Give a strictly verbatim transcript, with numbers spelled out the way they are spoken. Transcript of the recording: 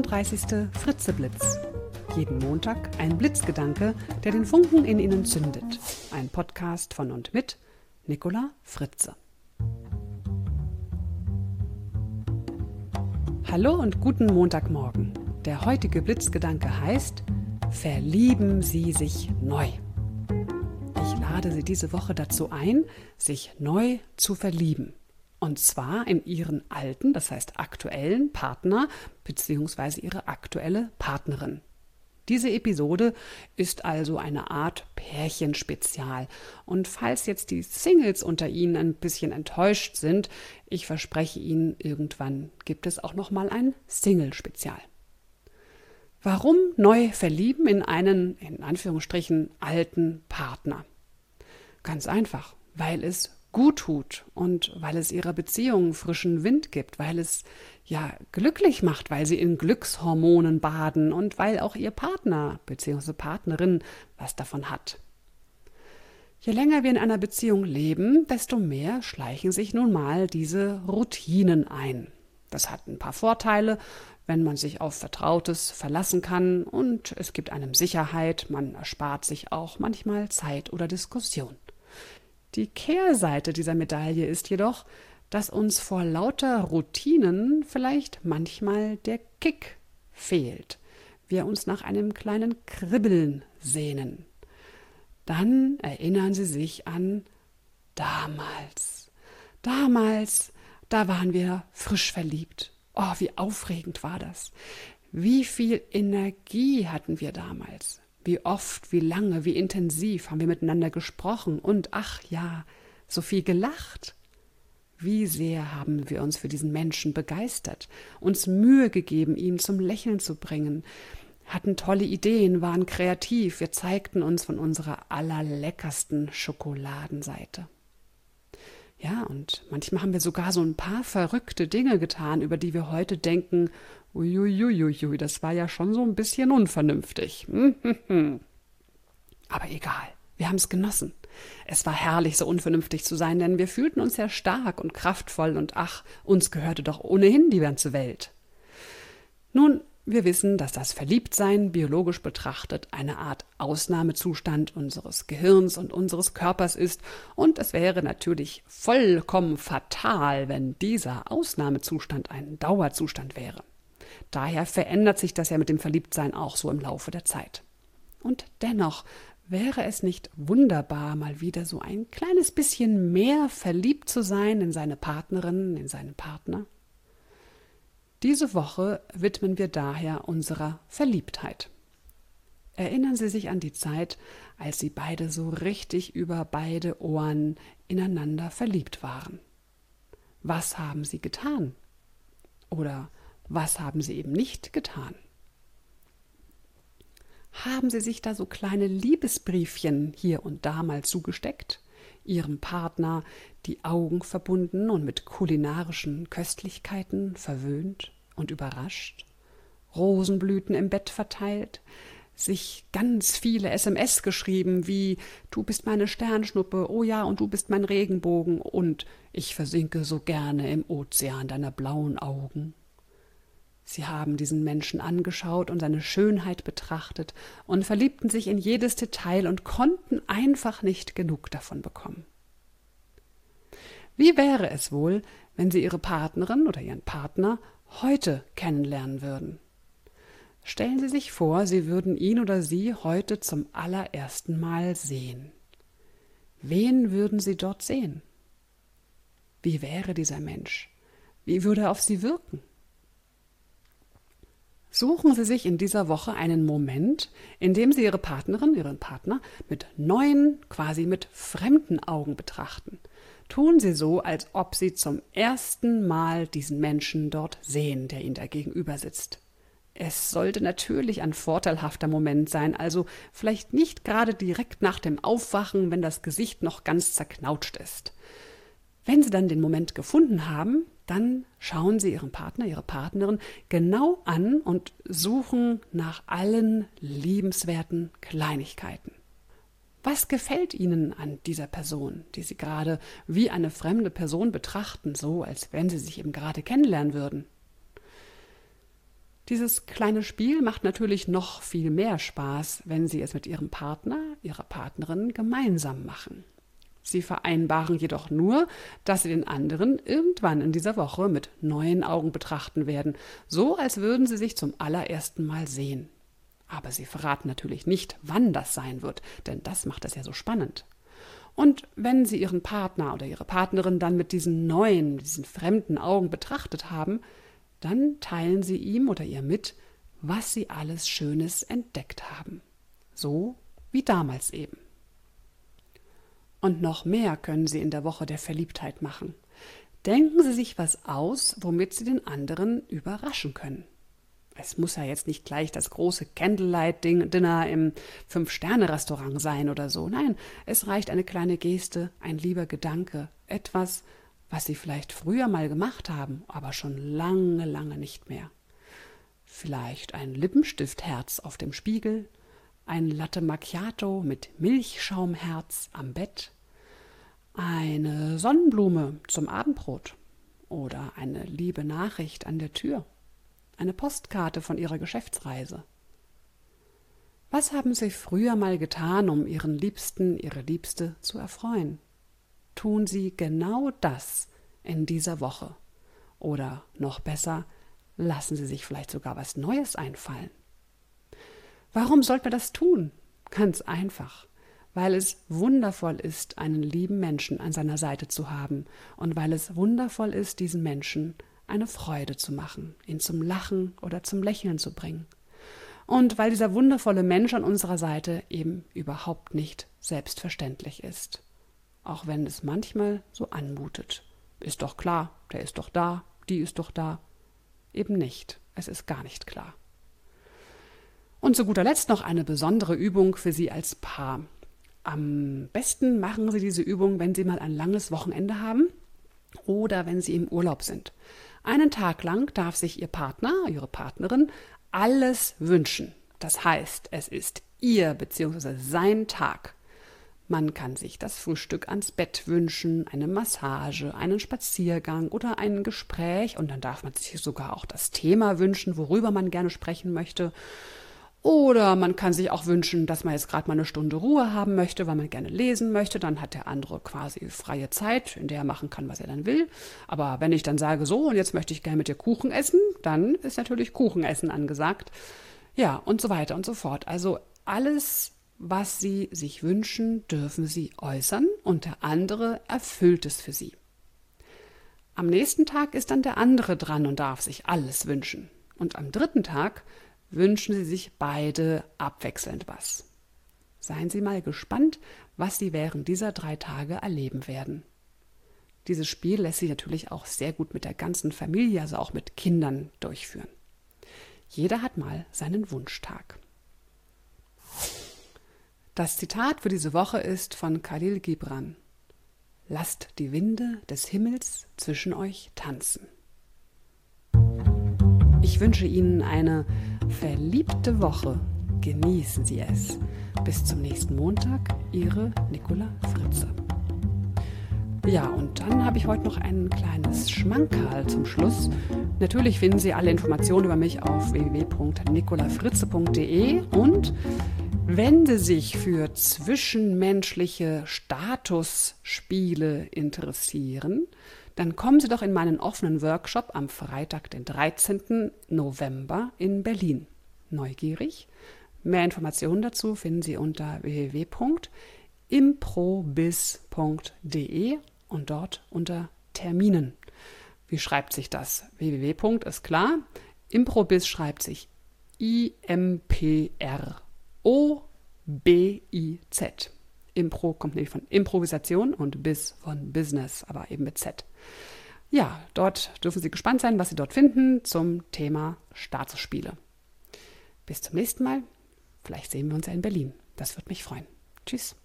einunddreißigste Fritzeblitz. Jeden Montag ein Blitzgedanke, der den Funken in Ihnen zündet. Ein Podcast von und mit Nicola Fritze. Hallo und guten Montagmorgen. Der heutige Blitzgedanke heißt: Verlieben Sie sich neu. Ich lade Sie diese Woche dazu ein, sich neu zu verlieben. Und zwar in Ihren alten, das heißt aktuellen Partner bzw. Ihre aktuelle Partnerin. Diese Episode ist also eine Art Pärchenspezial. Und falls jetzt die Singles unter Ihnen ein bisschen enttäuscht sind, ich verspreche Ihnen, irgendwann gibt es auch nochmal ein Single-Spezial. Warum neu verlieben in einen, in Anführungsstrichen, alten Partner? Ganz einfach, weil es gut tut und weil es ihrer Beziehung frischen Wind gibt, weil es ja glücklich macht, weil sie in Glückshormonen baden und weil auch ihr Partner bzw. Partnerin was davon hat. Je länger wir in einer Beziehung leben, desto mehr schleichen sich nun mal diese Routinen ein. Das hat ein paar Vorteile, wenn man sich auf Vertrautes verlassen kann, und es gibt einem Sicherheit, man erspart sich auch manchmal Zeit oder Diskussion. Die Kehrseite dieser Medaille ist jedoch, dass uns vor lauter Routinen vielleicht manchmal der Kick fehlt. Wir uns nach einem kleinen Kribbeln sehnen. Dann erinnern Sie sich an damals. Damals, da waren wir frisch verliebt. Oh, wie aufregend war das. Wie viel Energie hatten wir damals. Wie oft, wie lange, wie intensiv haben wir miteinander gesprochen und, ach ja, so viel gelacht. Wie sehr haben wir uns für diesen Menschen begeistert, uns Mühe gegeben, ihn zum Lächeln zu bringen, hatten tolle Ideen, waren kreativ, wir zeigten uns von unserer allerleckersten Schokoladenseite. Ja, und manchmal haben wir sogar so ein paar verrückte Dinge getan, über die wir heute denken, uiuiuiui, das war ja schon so ein bisschen unvernünftig. Aber egal, wir haben es genossen. Es war herrlich, so unvernünftig zu sein, denn wir fühlten uns ja stark und kraftvoll und ach, uns gehörte doch ohnehin die ganze Welt. Nun, wir wissen, dass das Verliebtsein biologisch betrachtet eine Art Ausnahmezustand unseres Gehirns und unseres Körpers ist, und es wäre natürlich vollkommen fatal, wenn dieser Ausnahmezustand ein Dauerzustand wäre. Daher verändert sich das ja mit dem Verliebtsein auch so im Laufe der Zeit. Und dennoch wäre es nicht wunderbar, mal wieder so ein kleines bisschen mehr verliebt zu sein in seine Partnerin, in seinen Partner? Diese Woche widmen wir daher unserer Verliebtheit. Erinnern Sie sich an die Zeit, als Sie beide so richtig über beide Ohren ineinander verliebt waren. Was haben Sie getan? Oder was haben Sie eben nicht getan? Haben Sie sich da so kleine Liebesbriefchen hier und da mal zugesteckt, Ihrem Partner die Augen verbunden und mit kulinarischen Köstlichkeiten verwöhnt und überrascht, Rosenblüten im Bett verteilt, sich ganz viele S M S geschrieben wie »Du bist meine Sternschnuppe, oh ja, und du bist mein Regenbogen« und »Ich versinke so gerne im Ozean deiner blauen Augen«? Sie haben diesen Menschen angeschaut und seine Schönheit betrachtet und verliebten sich in jedes Detail und konnten einfach nicht genug davon bekommen. Wie wäre es wohl, wenn Sie Ihre Partnerin oder Ihren Partner heute kennenlernen würden? Stellen Sie sich vor, Sie würden ihn oder sie heute zum allerersten Mal sehen. Wen würden Sie dort sehen? Wie wäre dieser Mensch? Wie würde er auf Sie wirken? Suchen Sie sich in dieser Woche einen Moment, in dem Sie Ihre Partnerin, Ihren Partner mit neuen, quasi mit fremden Augen betrachten. Tun Sie so, als ob Sie zum ersten Mal diesen Menschen dort sehen, der Ihnen da gegenüber sitzt. Es sollte natürlich ein vorteilhafter Moment sein, also vielleicht nicht gerade direkt nach dem Aufwachen, wenn das Gesicht noch ganz zerknautscht ist. Wenn Sie dann den Moment gefunden haben, dann schauen Sie Ihren Partner, Ihre Partnerin genau an und suchen nach allen liebenswerten Kleinigkeiten. Was gefällt Ihnen an dieser Person, die Sie gerade wie eine fremde Person betrachten, so als wenn Sie sich eben gerade kennenlernen würden? Dieses kleine Spiel macht natürlich noch viel mehr Spaß, wenn Sie es mit Ihrem Partner, Ihrer Partnerin gemeinsam machen. Sie vereinbaren jedoch nur, dass Sie den anderen irgendwann in dieser Woche mit neuen Augen betrachten werden, so als würden Sie sich zum allerersten Mal sehen. Aber Sie verraten natürlich nicht, wann das sein wird, denn das macht es ja so spannend. Und wenn Sie Ihren Partner oder Ihre Partnerin dann mit diesen neuen, diesen fremden Augen betrachtet haben, dann teilen Sie ihm oder ihr mit, was Sie alles Schönes entdeckt haben. So wie damals eben. Und noch mehr können Sie in der Woche der Verliebtheit machen. Denken Sie sich was aus, womit Sie den anderen überraschen können. Es muss ja jetzt nicht gleich das große Candlelight-Dinner im Fünf-Sterne-Restaurant sein oder so. Nein, es reicht eine kleine Geste, ein lieber Gedanke, etwas, was Sie vielleicht früher mal gemacht haben, aber schon lange, lange nicht mehr. Vielleicht ein Lippenstiftherz auf dem Spiegel, ein Latte Macchiato mit Milchschaumherz am Bett, eine Sonnenblume zum Abendbrot oder eine liebe Nachricht an der Tür, eine Postkarte von Ihrer Geschäftsreise. Was haben Sie früher mal getan, um Ihren Liebsten, Ihre Liebste zu erfreuen? Tun Sie genau das in dieser Woche. Oder noch besser, lassen Sie sich vielleicht sogar was Neues einfallen. Warum sollten wir das tun? Ganz einfach, weil es wundervoll ist, einen lieben Menschen an seiner Seite zu haben und weil es wundervoll ist, diesen Menschen eine Freude zu machen, ihn zum Lachen oder zum Lächeln zu bringen. Und weil dieser wundervolle Mensch an unserer Seite eben überhaupt nicht selbstverständlich ist. Auch wenn es manchmal so anmutet. Ist doch klar, der ist doch da, die ist doch da. Eben nicht, es ist gar nicht klar. Und zu guter Letzt noch eine besondere Übung für Sie als Paar. Am besten machen Sie diese Übung, wenn Sie mal ein langes Wochenende haben oder wenn Sie im Urlaub sind. Einen Tag lang darf sich Ihr Partner, Ihre Partnerin alles wünschen. Das heißt, es ist Ihr bzw. sein Tag. Man kann sich das Frühstück ans Bett wünschen, eine Massage, einen Spaziergang oder ein Gespräch und dann darf man sich sogar auch das Thema wünschen, worüber man gerne sprechen möchte. Oder man kann sich auch wünschen, dass man jetzt gerade mal eine Stunde Ruhe haben möchte, weil man gerne lesen möchte. Dann hat der andere quasi freie Zeit, in der er machen kann, was er dann will. Aber wenn ich dann sage, so, und jetzt möchte ich gerne mit dir Kuchen essen, dann ist natürlich Kuchenessen angesagt. Ja, und so weiter und so fort. Also alles, was Sie sich wünschen, dürfen Sie äußern und der andere erfüllt es für Sie. Am nächsten Tag ist dann der andere dran und darf sich alles wünschen. Und am dritten Tag wünschen Sie sich beide abwechselnd was. Seien Sie mal gespannt, was Sie während dieser drei Tage erleben werden. Dieses Spiel lässt sich natürlich auch sehr gut mit der ganzen Familie, also auch mit Kindern, durchführen. Jeder hat mal seinen Wunschtag. Das Zitat für diese Woche ist von Khalil Gibran. Lasst die Winde des Himmels zwischen euch tanzen. Ich wünsche Ihnen eine verliebte Woche. Genießen Sie es. Bis zum nächsten Montag, Ihre Nicola Fritze. Ja, und dann habe ich heute noch ein kleines Schmankerl zum Schluss. Natürlich finden Sie alle Informationen über mich auf w w w punkt nicola fritze punkt de und wenn Sie sich für zwischenmenschliche Statusspiele interessieren, dann kommen Sie doch in meinen offenen Workshop am Freitag, den dreizehnten November in Berlin. Neugierig? Mehr Informationen dazu finden Sie unter w w w punkt improbiz punkt de und dort unter Terminen. Wie schreibt sich das? www. ist klar. Improbiz schreibt sich I M P R O B I Z. Impro kommt nämlich von Improvisation und Biz von Business, aber eben mit Z. Ja, dort dürfen Sie gespannt sein, was Sie dort finden zum Thema Statusspiele. Bis zum nächsten Mal. Vielleicht sehen wir uns ja in Berlin. Das würde mich freuen. Tschüss.